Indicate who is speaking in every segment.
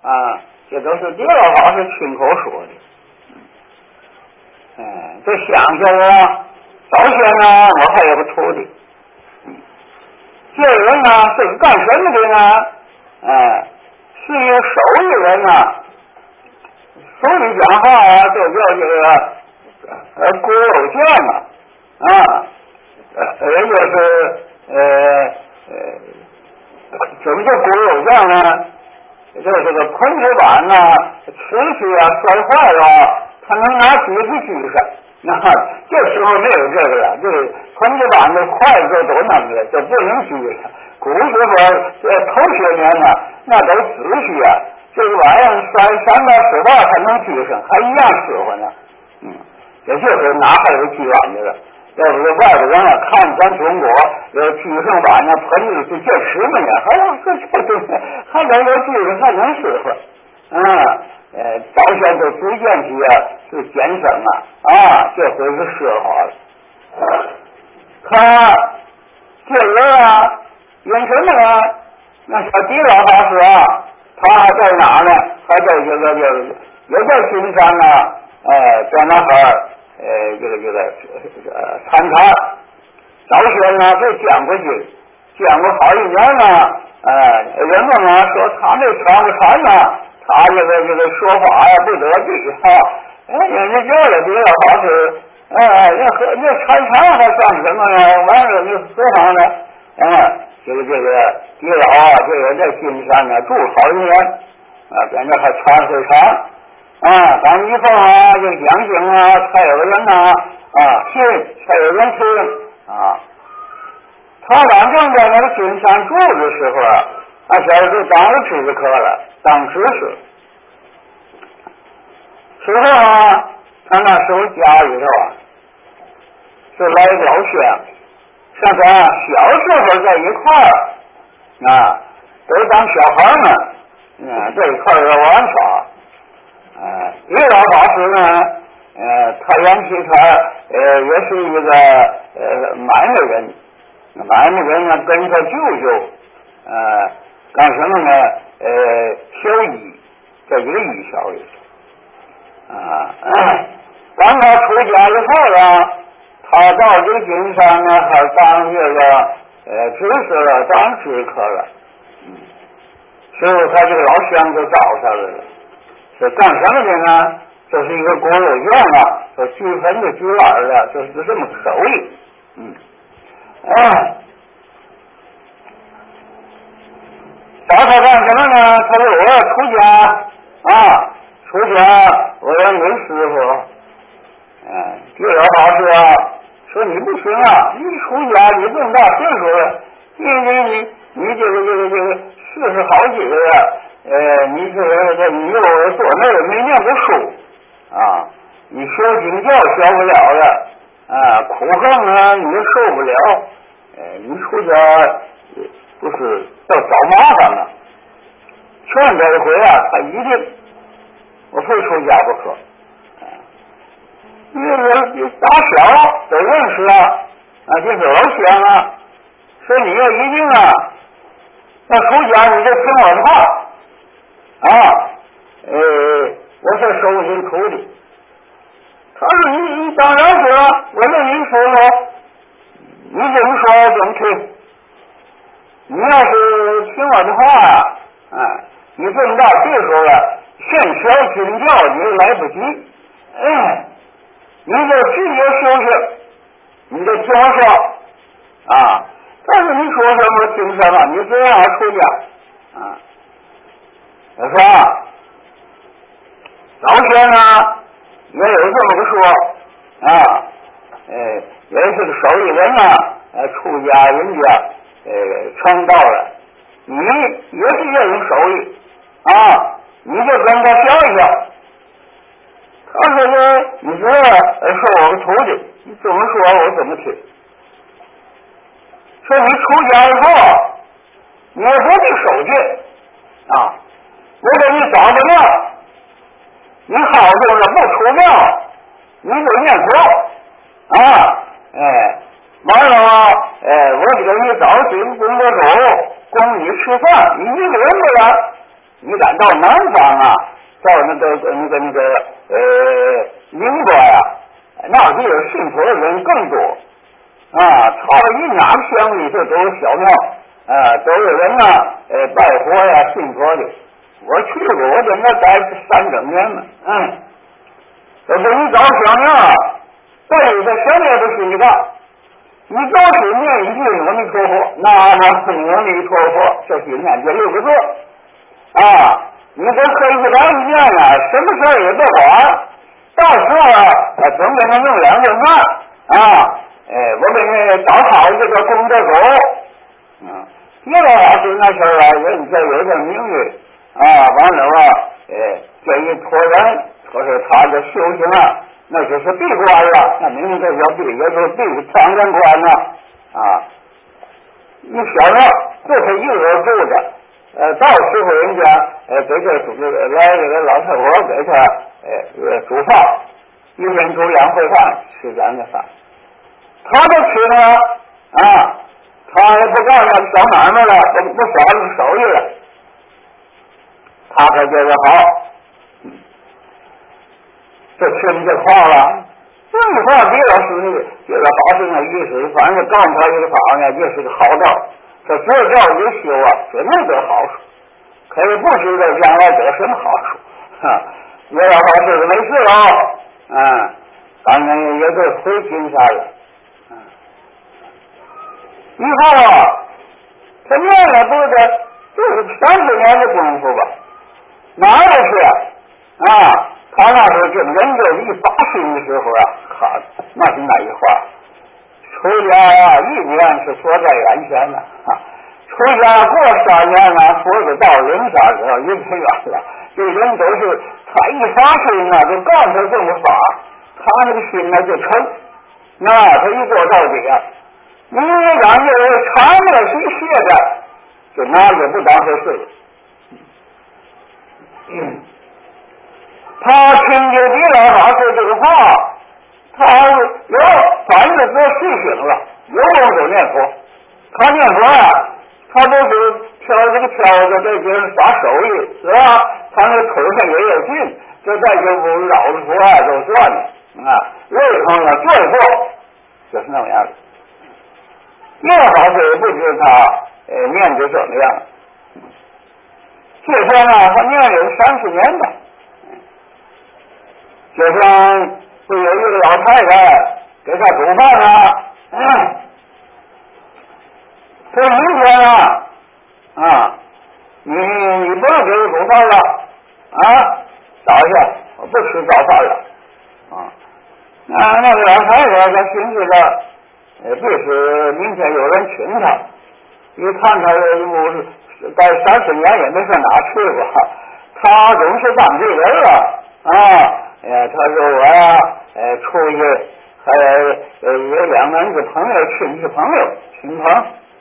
Speaker 1: 啊，这都是地老法师亲口说的。这乡下人早先呢，我还有个徒弟，这人呢是个干什么的呢？是一个手艺人呢，手艺讲话就叫这个骨肉匠也就是怎么叫骨肉匠呢？就是这个盆水板瓷器摔坏了，他能拿锯子锯上。这时候没有这个了，这个盆水板的筷子都弄的，就不能锯上。古时候头些年那都仔细这个玩意儿摔3到10把才能锯上，还一样使唤呢。也就是哪还有锯碗的了？要是外国人看咱中国有锯上碗盆子是这什么呢？还能有锯上，还能使唤。早先都逐渐起是减省这回是奢华了。他这人因什么呢？那小狄老法师他还在哪呢？还在这个也在金山在那参禅。早先就讲过经，讲过好一年人们说他那传不传他这个说法不得罪人家这个狄老法师那参禅还算什么呢？完了那何妨呢？这个狄老这个在金山住好一年在那还传会禅咱以后这个讲经才有人信，才有人听他反正在那个金山住的时候小时候当了知客了，当知识。之后他那时候家里头是来个老乡，像咱小时候在一块都当小孩们在一块玩耍。狄老法师他原其也是一个买卖人，跟他舅舅干什么呢？修医，这一个医小的当他出家以后他到这个金山还当这个知识了，当知客了。之后他这个老乡就找他来了，是干什么的呢？这是一个骨肉匠这锯盆的锯碗的，就是这么个手艺。找他干什么呢？他说我要出家出家我要你师傅。狄老法师说你不行你出家你这么大岁数了，你这个40好几个了，你又做那个没念过书你学经教学不了了苦横你受不了，你出家不是要找麻烦了。劝这一回他一定我非出家不可。因为打小都认识就是老乡说你要一定要出家你就听我的话我是收您徒弟。他说你当然是我跟您说你怎么说怎么听。你要是听我的话你这么大岁数了，现学经教你来不及你就直接修行，你就听我说但是你说什么听什么，你只让我出家我说早先也有这么个说也是个手艺人出家人家成道了，你也是这种手艺你就跟他学一学。他说你是我个徒弟，你怎么说我怎么听。说你出家以后你也不必守戒我给你找个庙，你好着了不出庙你就念佛完了我给你找几个功德主供你吃饭，你一个人不然你敢到南方啊，到宁波呀，那是有信佛的人更多啊，差了1哪个乡里头都有小庙都有人呢拜佛呀信佛的。我去过，我在那待3整年呢。这不你找小庙，这里头什么也不是你干，你就是念一句阿弥陀佛，南无阿弥陀佛，这是念这6个字啊。你这可以不当一念啊，什么事也不管，到时候总给他弄2顿饭我给你找好这个功德狗别的老师那时候人家有点名誉完了这一托人说是他的修行那就是闭关了，那名字叫闭，也就是闭3人关了一小庙就是一个人住着到时候人家给这来这个老太婆给他煮饭，1天煮2回饭，吃咱的饭，他都吃呢他也不干那小买卖了，不耍那个手艺了，他可觉得好，这听这话了，这话别老师别老法师那意思，反正告诉他这个法呢，这是个好道，这这道一修绝对得好处，可是不知道将来得什么好处别老法师没事了当然也得回金山了以后他念了不得就是30年的功夫吧，哪有是他那时候这人就一发心的时候那是那一话，出家1年是佛在眼前了出家过3年了，佛就到人山上也很远了。这人都是他一发心就告诉他这么法，他那个心就成，他一做到底你让这人长了谁歇着，就拿也不当回事他听见李老法师这个话，他反正说睡醒了，有功夫念佛。他念佛他都是挑这个挑子，这就是耍手艺，是吧？他那腿上也有劲，这再就不老子佛就算了胃口了最后就是那么样的。李老法师也不知他念的怎么样，这天他念有30年吧。就像不有一个老太太给他煮饭说明天你不能给我煮饭了早下我不吃早饭了那个老太太她寻思着就是明天有人请她，一看她待30年也没上哪去过，她总是当地人了他说我出去还有2门子朋友亲戚朋友亲朋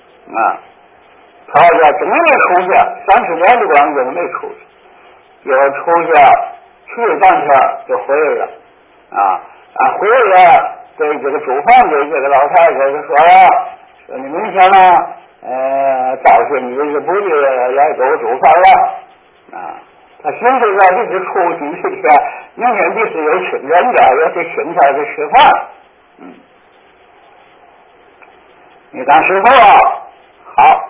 Speaker 1: 他整个没出去30年的光景没出去，就出去去半天就回来了回来对这个煮饭的这个老太太就说你明天早些你就不去来给我煮饭了他寻思着这是出去一天，明天必须有请人的，要去请他去吃饭你当师傅好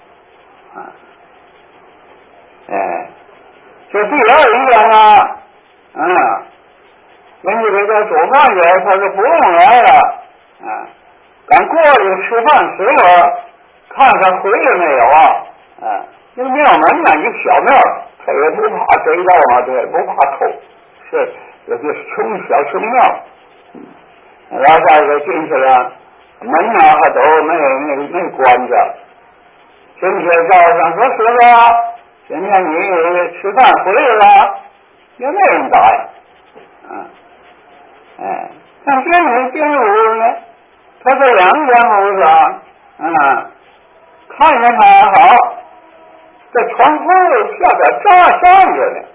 Speaker 1: 这第2天人家给他煮饭去，他说不用来了赶过去吃饭吃了，看看回来没有那个庙门一个小庙，他也不怕贼盗他也不怕偷，是有些小穷庙老太太进去了，门还都没关着，进去早上说师傅今天你吃饭回来了，也没人答应但今天进屋呢，他在2间屋上看见他还好，这窗户下边炸扇着呢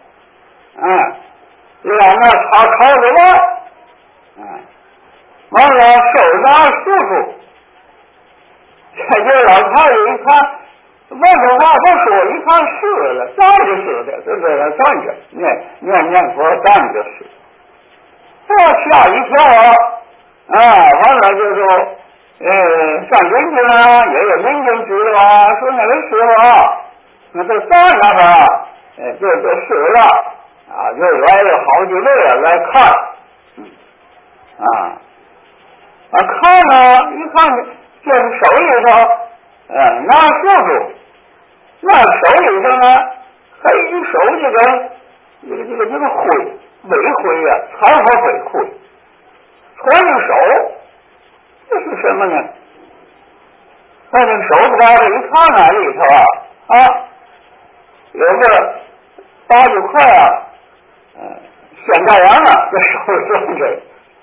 Speaker 1: 两个抄着玩完了手拿叔叔这老太太一看问的话不说，一看是了，站着是的，就在那站着，念佛站着是。吓一跳完了就说，上人去了，也有民警知道说那个师傅，那这站那个，就是了，就来了好几位来看，看呢，一看就是手里头，拿素素，那手里头呢，还一手这个灰。尾灰呀，财火尾灰，穿着手，这是什么呢？在这手指头一看里头有个80块现大洋这手装着，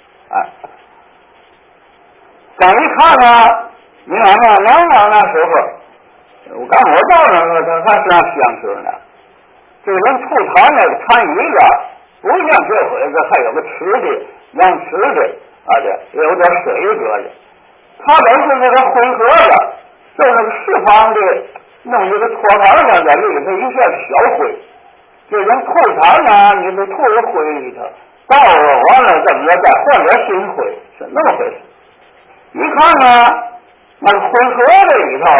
Speaker 1: 刚一看你看那时候，我到那个他还是那香水呢，这人吐痰那个痰盂了。不像这回子还有个吃的，养吃的有点水搁的，他都是那个混合的，就那个释放的，弄这个托盘上在里头一下小灰，这人吐痰呢，你都吐到灰里头，倒了完了怎么着再换点新灰，是那么回事。一看呢，那个混合的里头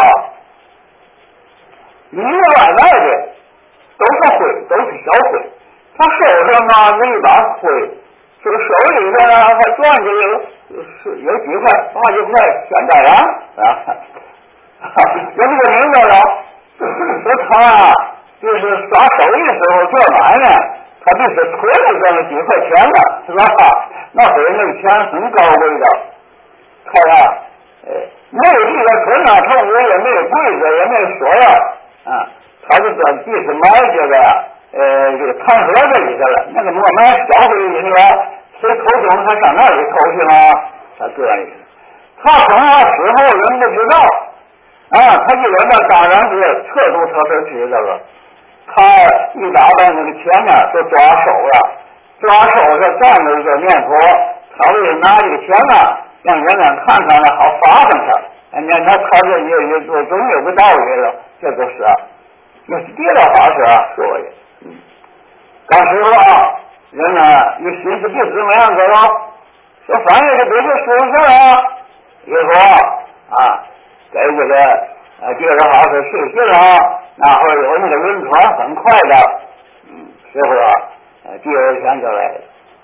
Speaker 1: 里外的都是灰，都是小灰。他手上那一把灰，这个手里头还攥着有几块80块现大洋有这个名字了。说他就是耍手艺的时候做买卖，他就是存了这么几块钱的，是吧？那会儿那个钱很高贵的，他没有地方存他也没有柜子，也没有锁呀他就在地上买这个这个弹盒子里头了，那个慢慢小回里头谁偷东他上那里偷去吗？他这样他从那时候人不知道他一来那当然是特都知道了。他一打到那个钱呢，就抓手了，抓手是站着就念佛，他为了拿这个钱呢，让人们看看了，好罚上他。他这也总有个道理了，这都是那是别的法师说的。当时人呢有心思不怎么样子了，说反正是别的说事以后给这个第二法师去信了，那会儿有那个轮船很快的，师傅第二天就来了，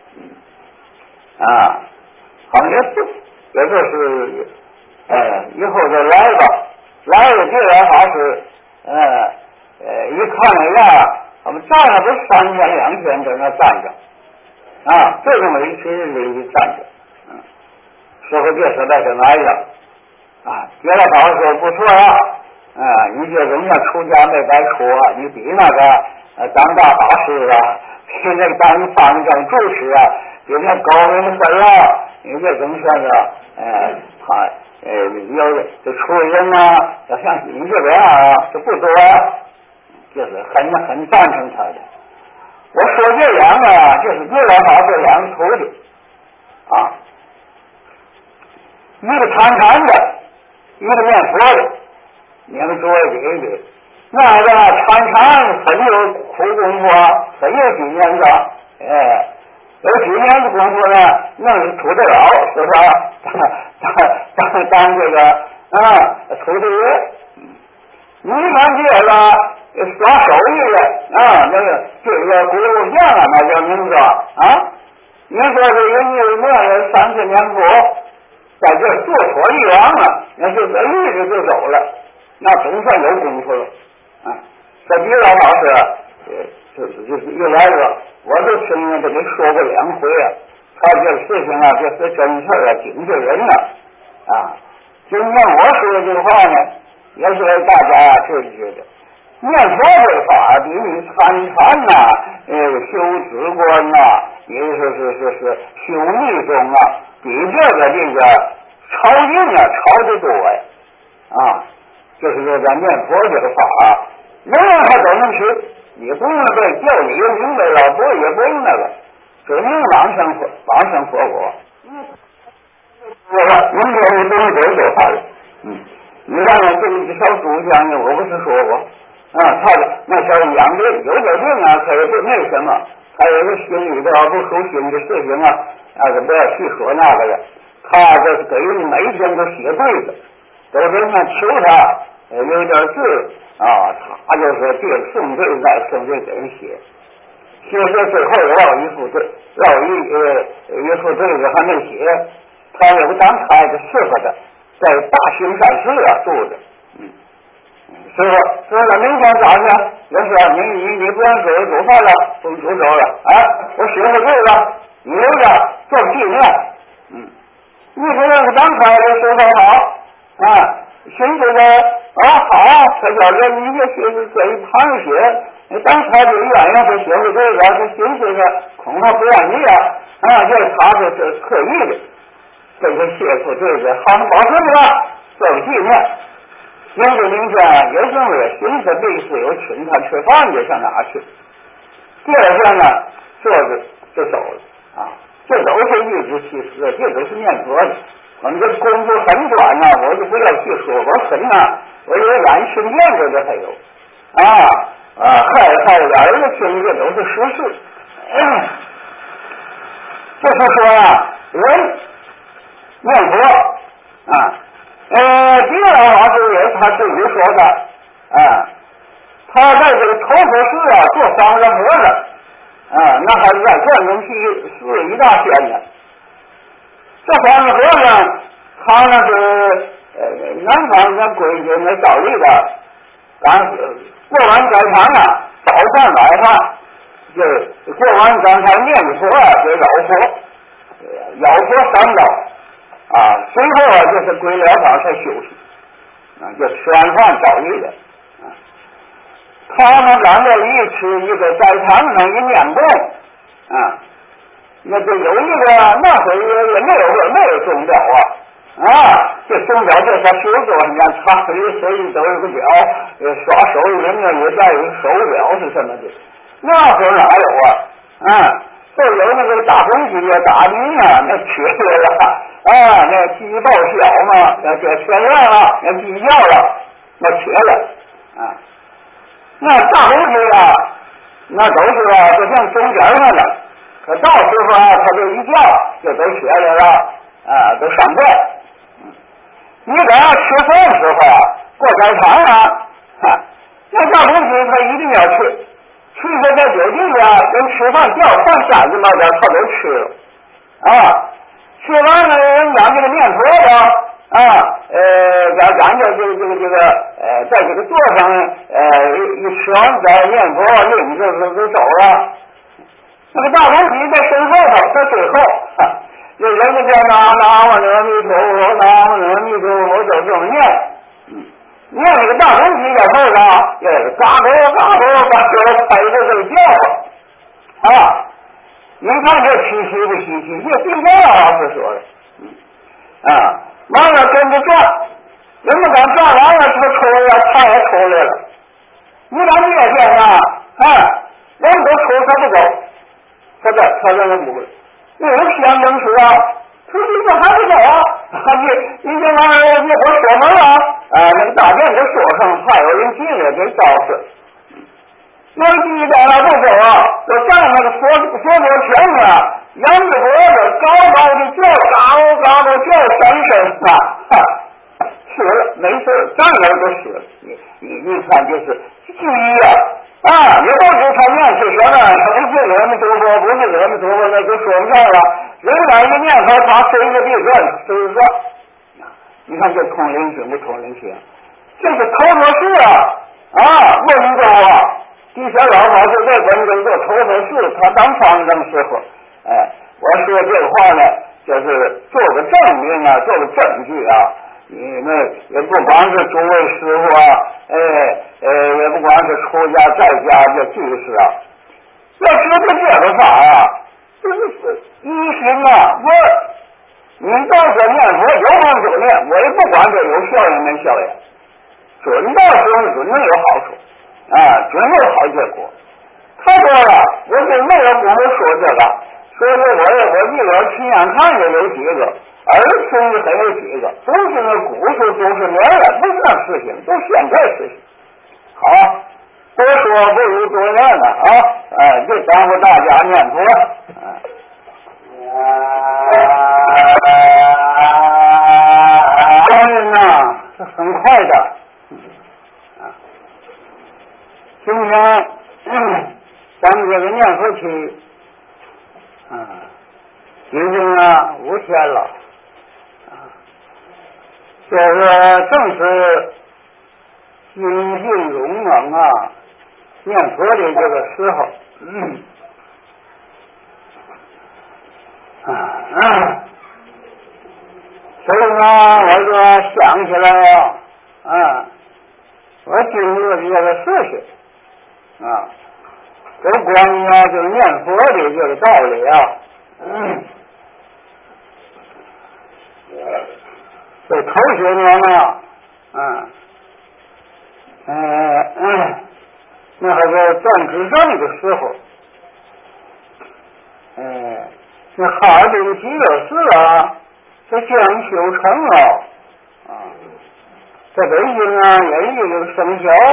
Speaker 1: 好像也就是以后就来吧，来了第二法师一看那样。我们站了不3天2天在那站着就这么一群人里站着师傅这时代就来了别的法师说不错你这人家出家没白出你比那个当大法师比那个当一方正住持比那高人的分你这怎么说呢有这出人要像你这个就不多就是很赞成他的。我说这两个就是别的法这两个徒弟一个参禅的，一个念佛的，你们作为比一比，那个参禅很有苦功夫很有几年的有几年的功夫呢，弄是土地佬是吧？当这个土地你看这个耍手艺的那个这个古物匠那叫名字您说这人家那人30年后在这做错地王那就这一直就走了，那总算有功夫了这别老师就是又来了，我都听人都给说过2回他这事情这是真事警示人今天我说的这个话呢，也是为大家知的。念佛这个法比你参禅修止观也是修密宗比这个超硬超得多就是说咱念佛这个法人还都能吃，也不用被教理明白了，不也不用那个，只能往生佛果。明天你不用走就好了。 你看看这一条猪讲的，我不是说过他那条养的有点病啊，可是不那什么，还有个心里的不舒心的事情啊，不要去说那个了。他这是给人每天都写对子，都是那求他有点字他就是这送对再送对给人写。写到最后落一副对，一副对子还没写，他有个当差的伺候的，在大兴善寺住着。师傅说了，明天早上有事你不让给煮饭了，不煮粥了我写个对了，你留着做纪念。你不让个当差的伺候好寻思着好，他叫这你这写是这一旁写。当差就愿意他写个对了，他寻思着恐怕不让你这他是特意的，这个写出对子好保存了，做个纪念。明天有时候也寻思类似有请他吃饭去，上哪去？第二天呢，坐着就走了这都是一直其实，这都是念佛的。我们这功夫很短我就不要去说，我很我有眼训练着的还有还有儿子听这都是实事。就是说人念佛第二老师也他自己说的他在这个头佛寺做三个佛的那还是在关中去寺一大仙呢。这三个和尚他那是南方的规矩那照例的，过完斋堂早饭晚饭就过完斋堂念佛就绕佛，绕佛三道随后就是归疗房才休息就吃完饭照例的他们两个一吃一个斋堂上一念供那就有一个那会也没有钟表这钟表这他修桌上插所以都有个表刷手印也带有手表是什么的，那会哪有就有那个大公鸡大鸣那缺了那鸡报晓嘛，那这天亮了，那鸡叫了，那缺了那大公鸡那都是就像钟点上的，可到时候他这一叫就都缺来了都上怪。你等吃饭的时候过斋堂那大公鸡他一定要吃他在酒店人吃饭叫饭下去嘛点他都吃了吃完了人讲这个念佛的咱这个在这个座上一吃完再念佛领就走了。那个大公鸡在身后头在最后有人家在南无阿弥陀佛南无阿弥陀佛就这么念念那个大公鸡在后头也是嘎咕嘎咕嘎咕拍着这个叫你看这稀奇不稀奇？这对面老师说的完了跟着转，人们刚转完了他出来他也出来了，你把那天人都出他不走，他在那屋里那有偏灯时他说你还不走你这玩意儿一会儿锁门那个大殿就锁上，怕有人进来给招死。那个第一代不走就站那个佛桌前仰着脖子高高的叫高的叫三声死了没事，站那就死了。你看就是记忆以后就他念是什么不是阿弥陀佛不是阿弥陀佛那就说不上了，人家一念佛他随着地转随着你看这通灵行不通灵行？这是头陀寺温州地下老法师在温州做头陀寺，他当方丈时候我说这话呢就是做个证明做个证据你们也不光是诸位师傅也不光是出家在家的居士要知道这个法就是一心你到这念佛有功就念，我也不管这有效应没效应，准到时候准能有好处准有好结果。他说了，我就没有跟我说这个所以我记得亲眼看见有几个，而听的还有几个，都是那古时都是年了，不是那事情，都现在事情。好，多说不如多念了啊！哎，就耽误大家念佛。当然呐，是很快的。今天咱们这个念佛期，已经5天了，就是正是精进勇猛念佛的这个时候，所以呢，我就想起来我经历的这个事情都关于就是念佛的这个道理这头些年那还是段执政的时候，那哈尔滨极乐寺这将修成了在北京也有这个生肖，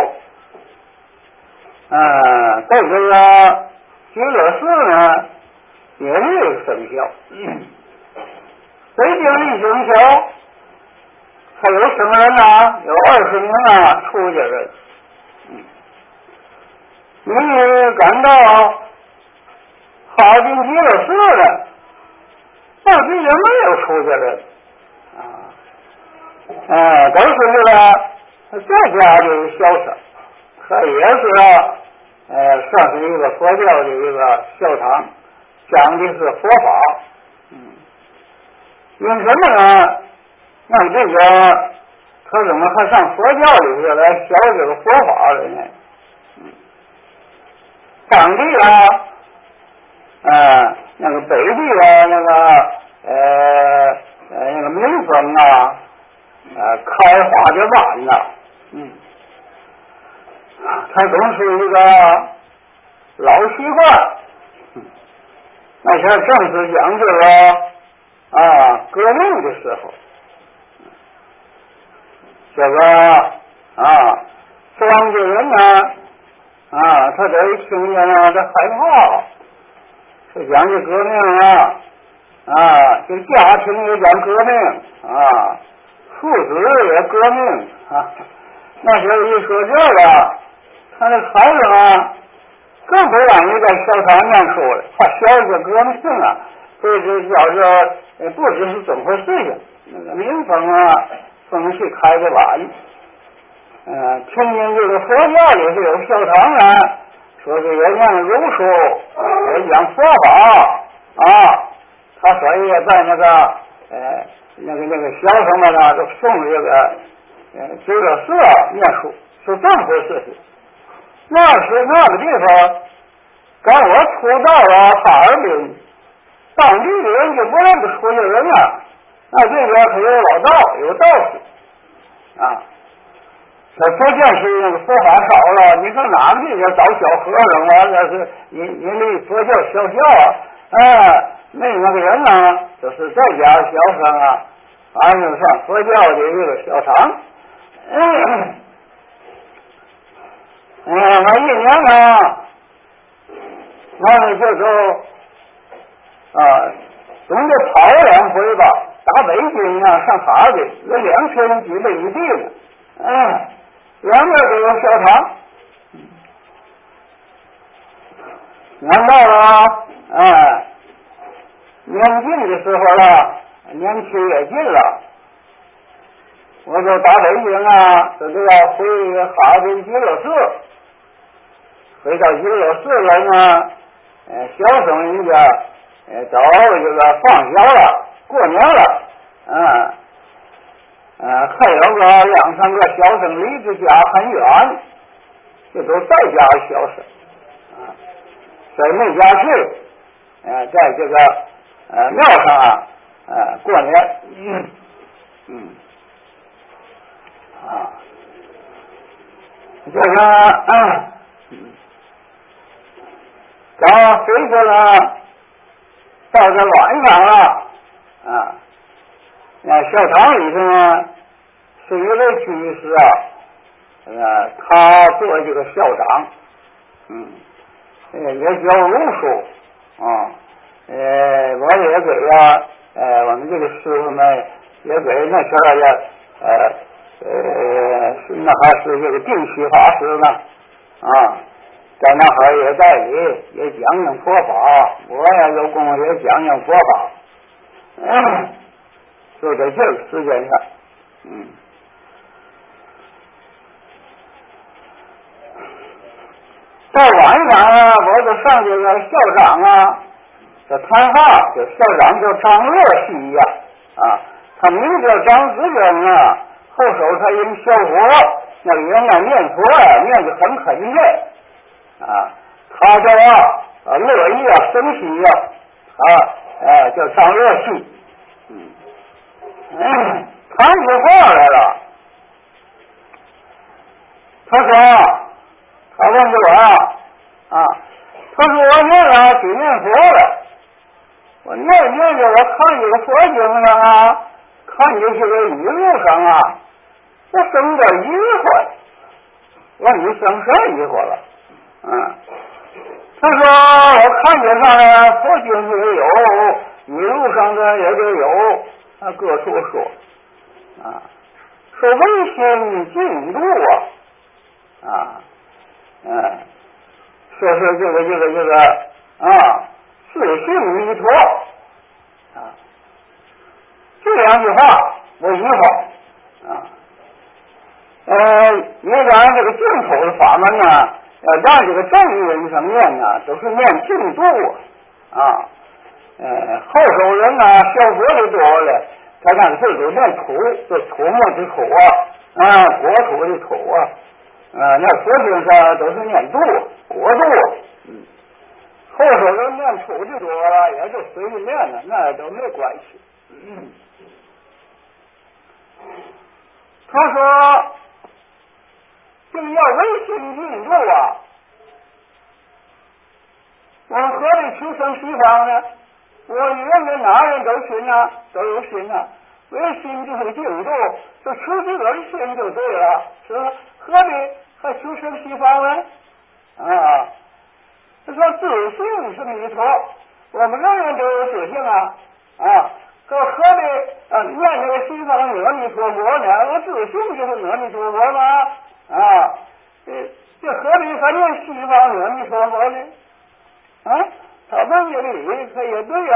Speaker 1: 在这个极乐寺呢也有生肖，北京一生肖还有什么人有20名出家人，你感到哈尔滨极乐寺呢到底也没有出家人都是这个在家的小僧，他也是算是一个佛教的一个教堂，讲的是佛法。因什么呢？那这个他怎么还上佛教里头来学这个佛法了呢？当地那个北地那个民风开花的晚他总是一个老习惯，那些正是讲这个革命的时候，这个庄稼人他得听见这害怕，是讲这革命这家庭也讲革命父子也革命那些一说这个，他那孩子更不让你在小堂念书了，他学这革命所以这叫做不只是这么回事情，那个民风风气开得晚。听见这个佛教里是有小堂说这个念儒书，也讲佛法他所以也在那个小僧们都送这个极乐寺念书，是这么回事情。那是那个地方，刚我出到了哈尔滨，当地的人就不认得出家人那这边可有老道，有道士这不见是那个佛法少了，你上哪个地方找小和尚那是人家佛教小校那个人就是在家小僧反正上佛教的一个小堂。我一年我就总得跑2回吧，打北京上哈尔滨有2天几个一地呢两边都有小堂。年到了年近的时候年期也近了，我就打北京这要回哈尔滨极乐寺，回到极乐寺来小僧人家都这个放小了，过年了还有个2、3个小僧离这家很远，这都在家小僧在那家去在这个庙上过年这个刚回去了到这晚上了那校堂里头呢是一位居士他做这个校长，也教儒术我也给我们这个师傅们也给那时候那还是这个定期法师呢在那会儿也代理也讲讲佛法，我也有功夫也讲讲佛法，就在这个时间上，到晚上我就上这个校长这谈话，这校长叫张乐西他名叫张子珍后手他因小佛那个人念佛念得很恳切他叫乐意生气叫张乐西，谈起话来了，他问我他说我念几念佛了，我念着我看这个佛经上看这些个语录上我生点疑惑，我说你生啥疑惑了他说我看见上来佛经上也有，语录上的也都有，各处说说唯心净土说是这个自性弥陀这两句话我疑惑你讲这个净土的法门让这个正人上念都是念净土后手人小佛就多了，他干脆都念土，这土木的土国土的土那佛经上都是念度国度后手人念土的多也就随便念了，那都没关系他说正要唯心净土我们何必求生西方呢？我认为哪人都信都有心唯心就是净土，就求自个儿的心就对了，是吧？何必还求生西方呢？他说自性是弥陀，我们人人都有自性可何必念这个西方阿弥陀佛呢？我自性就是阿弥陀佛吗？这何必还念西方阿弥陀佛呢？他问这个理，他也对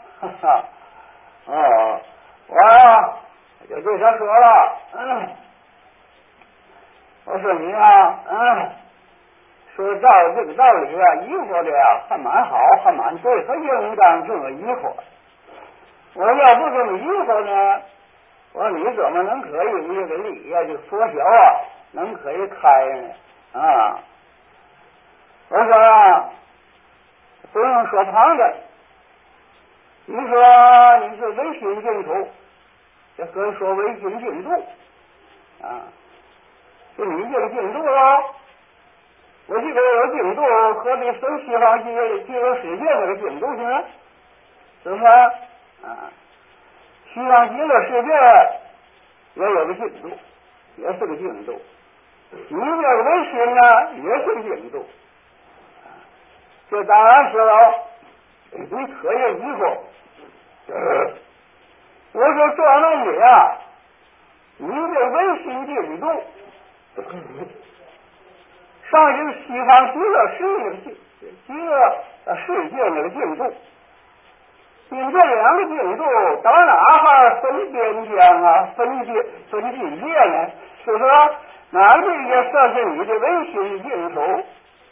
Speaker 1: 我就对他说了，我说你说照这个道理疑惑的还蛮好，还蛮对，他应当这么疑惑。我要不这么疑惑呢，我说你怎么能可以这个理这个佛学能可以开呢？我说不用说旁的，你说你是唯心净土，这可以说唯心净土就你这个净土我这个有净土，何必生西方极乐世界那个净土去呢？是不是西方极乐世界也有个净土，也是个净土，你这个唯心也是个净土这当然是了，你可以疑惑我说这样你这唯心净土上一个西方极乐世界那个净土，你这两个净土到哪还分边疆分境界呢？是不是？哪个也算是你的唯心净土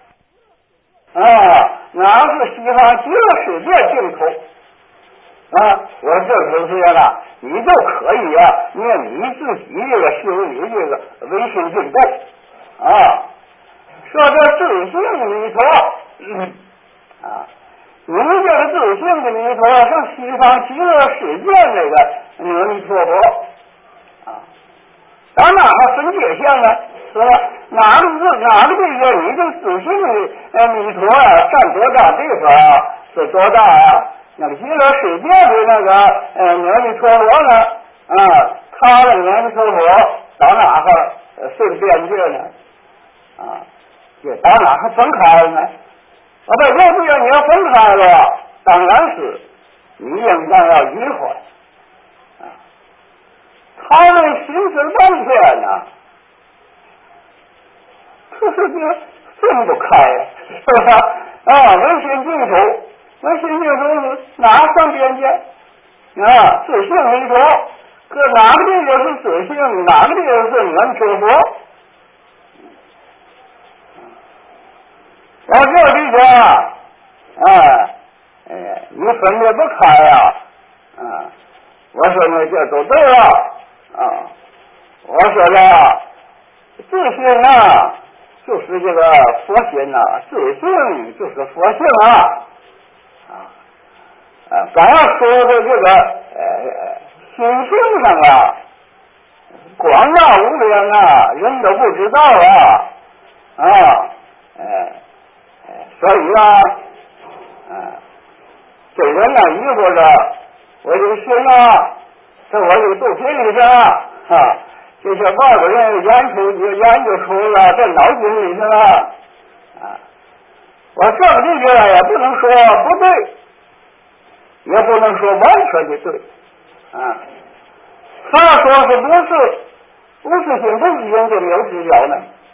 Speaker 1: 哪是西方极乐世界净土我这同学你就可以念你自己这个修你这个唯心净土说这自性弥陀你这个自性的弥陀上西方极乐世界那个阿弥陀佛到哪还分界线呢？是吧？哪个这个你这自性的弥陀占多大地方是多大那个极乐世界的那个弥勒陀佛呢，他的弥勒陀佛到哪哈谁的边界呢？也到哪哈分开了呢？要不然你要分开了，当然是你应当要移回。他们心思半天呢，可是就分不开呀，是吧？唯心净土，唯心净土是哪上边界？自性弥陀，可哪个地方是自性，哪个地方是文陀佛？我这地方，你分别不开呀，我说呢，这都对了。我说的自性就是这个佛心自性就是佛性刚要说的这个心性上广大无边人都不知道所以这人疑惑着我这个心在我这个肚皮里头这些外国人研究出了，在脑筋里头我这么地方也不能说不对，也不能说完全的对他说是不是心不是心就没有知觉呢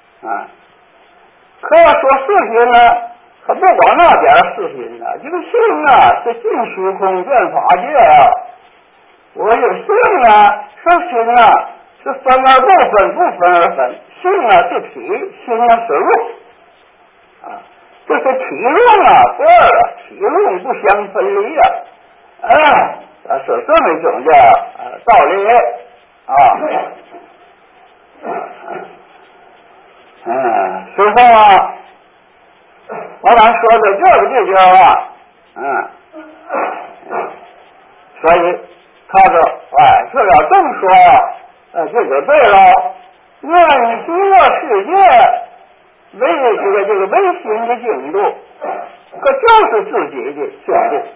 Speaker 1: 可要说是心呢，他不光那点是心这个心是尽虚空见法界我有性是心是分而不分，不分而分。性是体，心是用这是体用不二体用不相分离是这么一种的道理所以说我刚说的这个地方所以他说这要这么说这就对了，因为你极乐世界为这个唯心的净土，可就是自己的净土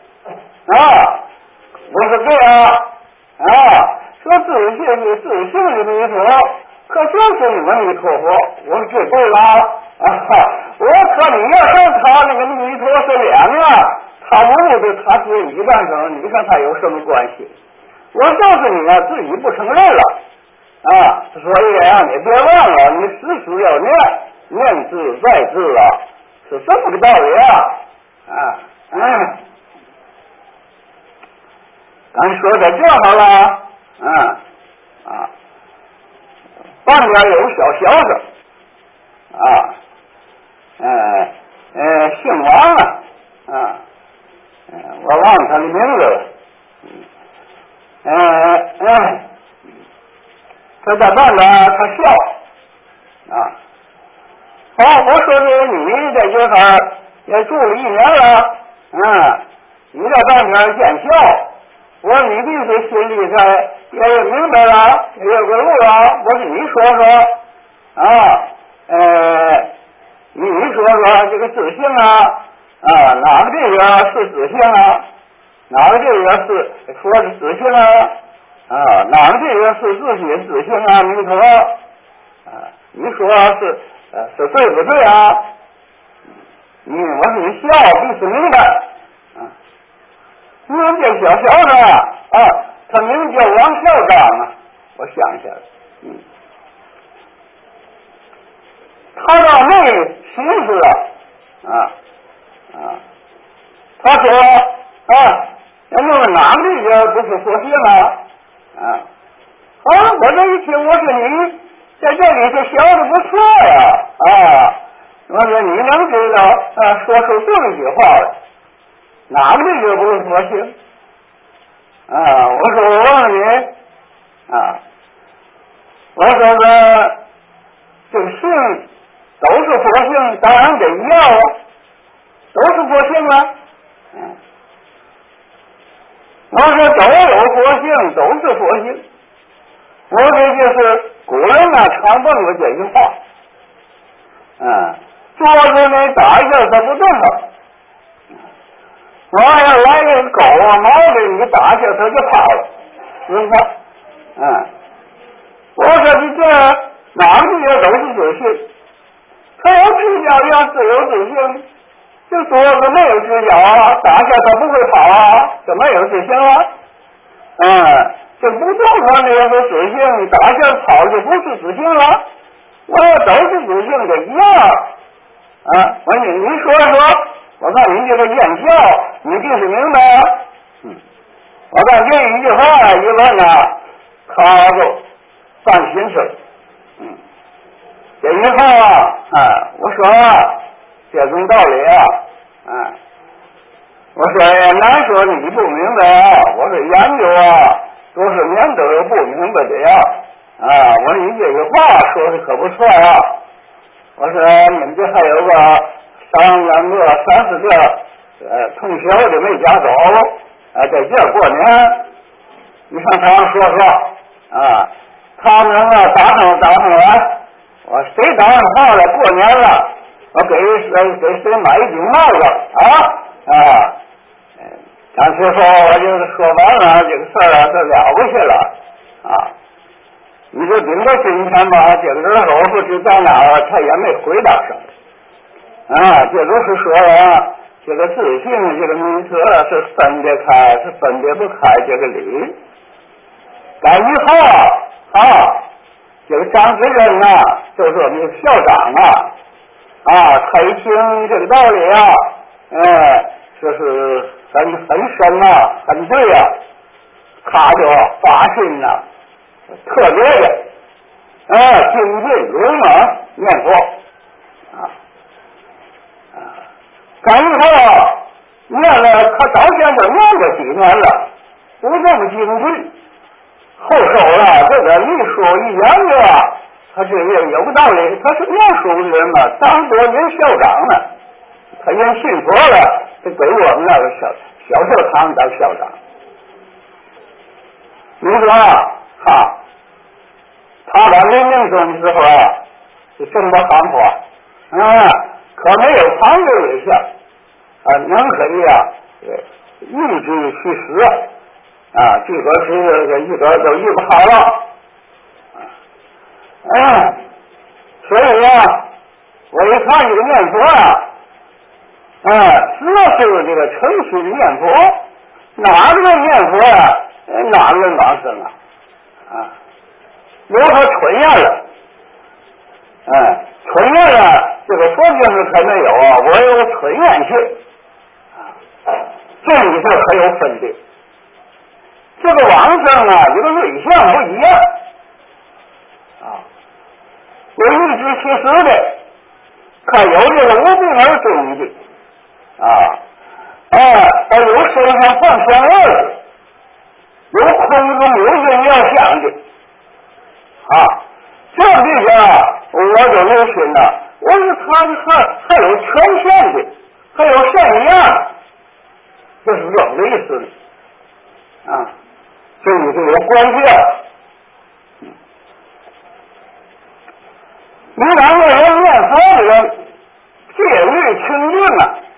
Speaker 1: 我说对说自性的弥陀，可就是你们弥陀佛，我说这对了我可你要跟他那个弥陀是两他无的他是一半生，你看他有什么关系？我告诉你自己不承认了所以你别忘了，你时时要念字在字是这么个道理咱说的这好了半边有小事姓王我忘了他的名字了他在半边他笑好，我说的你在这块也住了1年了你在半边见笑，我说你必须心里头也有明白了，也有个路我说你说说你说说这个自性哪个地方是自性哪个地方是说的自性哪个地方是自己自性弥陀你说是对不对我说你笑必须明白你这小的他名叫王校长我想起来了他倒没寻思他说人家哪个地方不是佛性我这一听我说你在这里头学的不错我说你能知道说出这么一句话来，哪个地方不是佛性我说我问你我说这个性都是佛性，当然得要都是佛性我说都有佛性，都是佛性。我这就是古人常问过这句话桌子呢打一下它不动了我要来一个狗啊，毛给你打下，它就跑了，是不是？我说你这哪个也都是自信，他有知觉要自由自信，这桌子没有知觉啊，打下它不会跑啊，就没有自信了。这不动它那个自信，你打下跑就不是自信了。我说都是自信的一样。我说你说说，我看你这个言教，你就是明白啊。我感觉一句话一问呢，他就犯心事。这以后我说这种道理我说难说你不明白我说研究多少年都有不明白的我说你这句话说的可不错我说你们这还有个2个3、4个同学的没家走在这过年，你上他们说说他们打上来，我谁打上号了过年了，我给谁买一顶帽子干脆说我就说完了，这个事儿就了不起了你就顶到今天吧，这个人老不知在哪儿，他也没回答上这都是说这个自信这个名词是分得开，是分得不开这个理。但以后这个张主任就说你校长他一听这个道理这是很深很对他就发心特别的精进勇猛念佛赶以后念了，他早先就念过几年了，不这么精进。后手这个一说一研究他是有个道理，他是念书的人嘛，当多年校长呢，他因信佛了，就给我们那个小社堂当校长。你说他在临命终的时候就这么喊话可没有旁人为相能可以预知其实这个是一个都预不好了所以我一看这个念佛只是这个诚心念佛，哪个念佛哪个往生如何纯验了纯验了这个佛经是可没有我有纯验性这里头可有分别。这个往生这个瑞相不一样有预知其实的，可有这个无病而终的有身上放天恶的，有空中有阴要想的这这些我就有心了。我说他还有权限的，还有善样，这是怎么个意思呢这里头有关键你两个人念佛的人戒律清净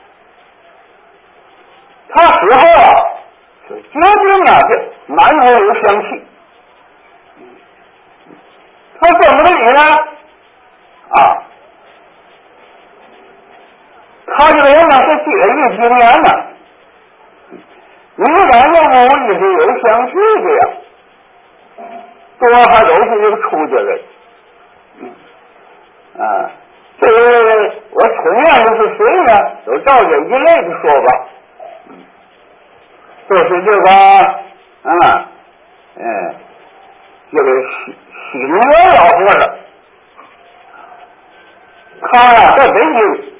Speaker 1: 他死后是决定这满头有香气他怎么个理呢他这个人是戒律经验你感觉无疑是有香气的多还都是一个出家人这个我纯验的是谁呢？都照这一类的说吧都是这个这个喜灵元老和尚他在北京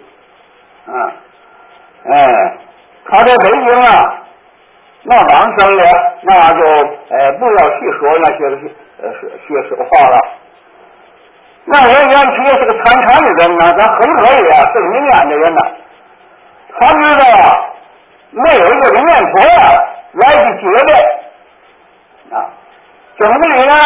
Speaker 1: 他在北京那往生了那就不要细说那些实话了那人原其是个参禅的人咱很可以正明眼的人他知道没有一个念佛来去结的怎么个理呢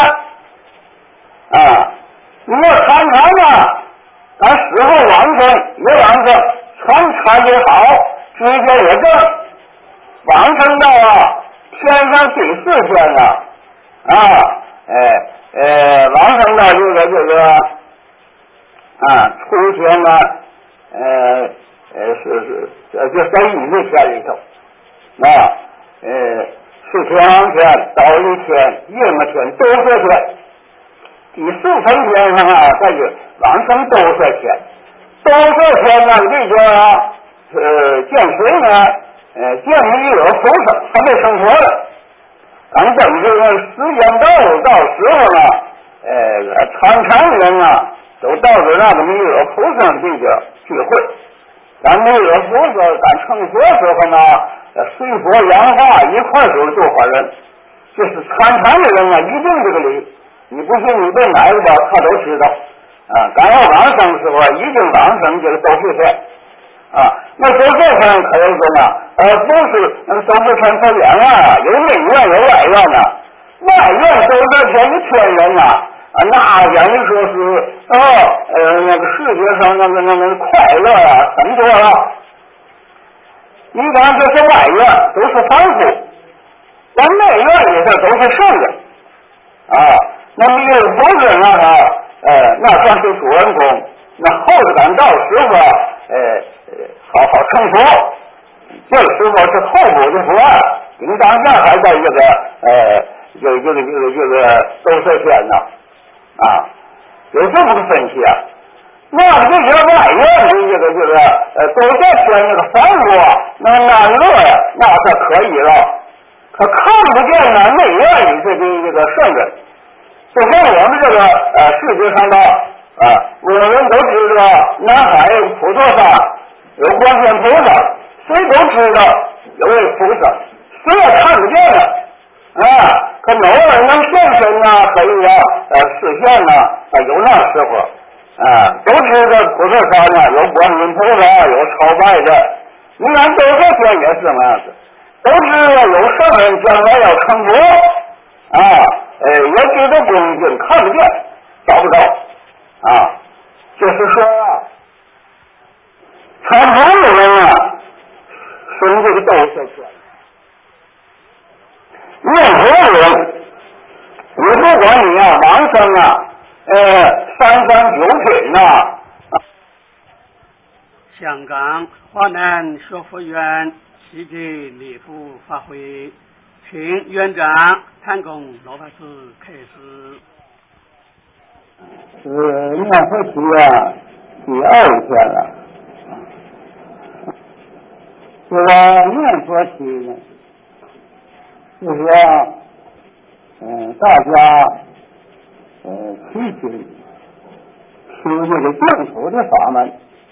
Speaker 1: 你要参禅咱死后往生也往生参禅也好直接也正往生到天上第4天了往生到这个出天呢就在1个天里头是天王天、刀立天、应个天、兜率天。第4层天上再就往生兜率天。兜率天那个地界见谁呢？见你有福生，还没生活了。刚等这个时间到时候呢，常人都到这那个弥勒菩萨的地界聚会。咱弥勒菩萨咱成佛时候呢，随佛扬化一块儿度化人，就是参禅的人一定这个理。你不信你问哪个吧，他都知道刚要往生的时候已经往生这个兜率天那兜率天可有不是那个兜率天他两有内院有外院外院兜率天的天人那简直说是那个世界上那个快乐很多了。你看这是外院都是凡夫，咱内院里头都是圣人那弥勒菩萨那算是主人公，那后头咱到时候好好成佛，这个时候是后补的佛顶当下还在这个兜率天呢有这么个分析那这些外院的这个兜率天那个凡夫那难乐那是可以了，可看不见内院里的这个圣人。就像我们这个世界上的我们都知道南海有普陀山，有观世音菩萨，谁都知道有位菩萨，谁也看不见可偶尔能现身可以实现有那时候都知道普陀山有观世音菩萨，有朝拜的。你看兜率天也是这么样子，都知道有圣人将来要成佛也知道恭敬，看不见，找不着就是说参禅的人生这个兜率天，任何人，你不管你往生339品
Speaker 2: 香港华南学佛院西地礼佛法会，请院长谭公罗法师开始。
Speaker 1: 是念佛期第2天了。这个念佛期呢，就是大家齐心修这个净土的法门。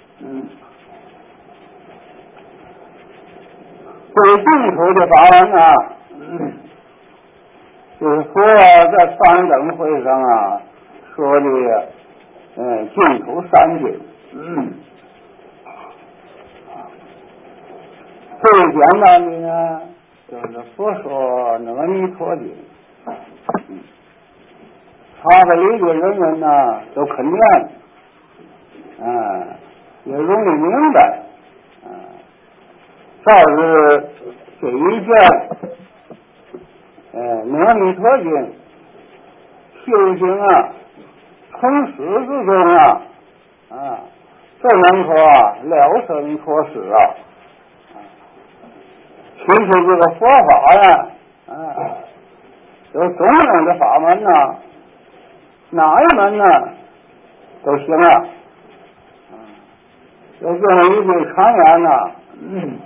Speaker 1: 这个净土的法门就是说在三等会上说的净土3经。最简单的呢就是佛说阿弥陀经，他的理解人都肯念也容易明白倒是这一件阿弥陀经修行从始至终这能说了生脱死其实这个佛法有种种的法门哪一门都行有这么一句常言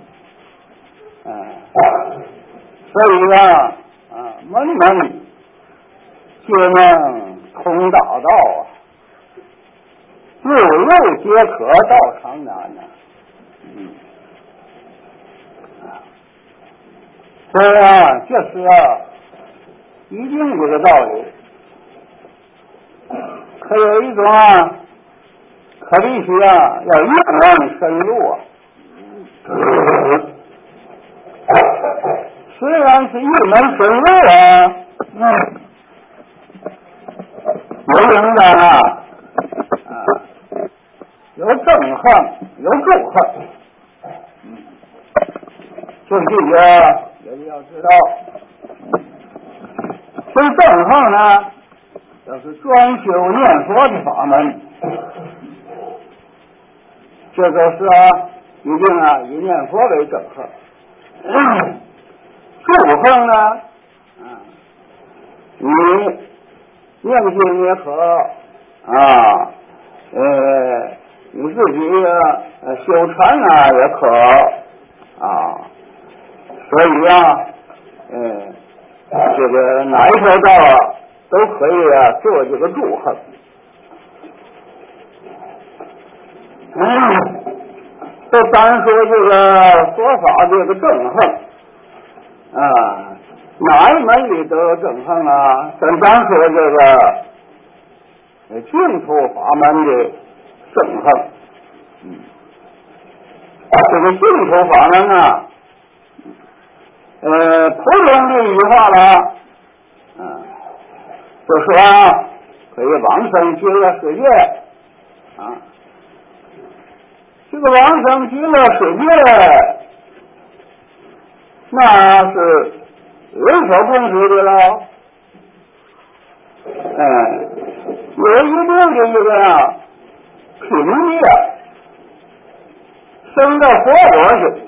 Speaker 1: 所以门门皆能通大道路路皆可到长安所以这是一定这个道理。可有一种可必须要一门深入虽然是一门深入有应当有憎恨有仇恨所以这个也要知道，所以正行呢，要是专修念佛的法门，这就是一定以念佛为正行。助行呢，你念经也可你自己修禅也可所以这个哪一条道都可以做这个助行。就单说这个佛法这个正行哪一门里都有正行咱说这个净土法门的正行。这个净土法门普通的一句话了就说可以往生极乐世界这个往生极乐世界那是人所共知的了有一定的一个品业生到佛国去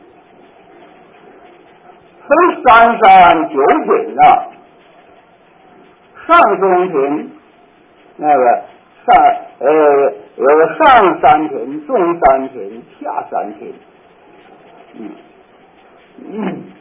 Speaker 1: 分三九品上中品那个有上三品、中三品、下三品。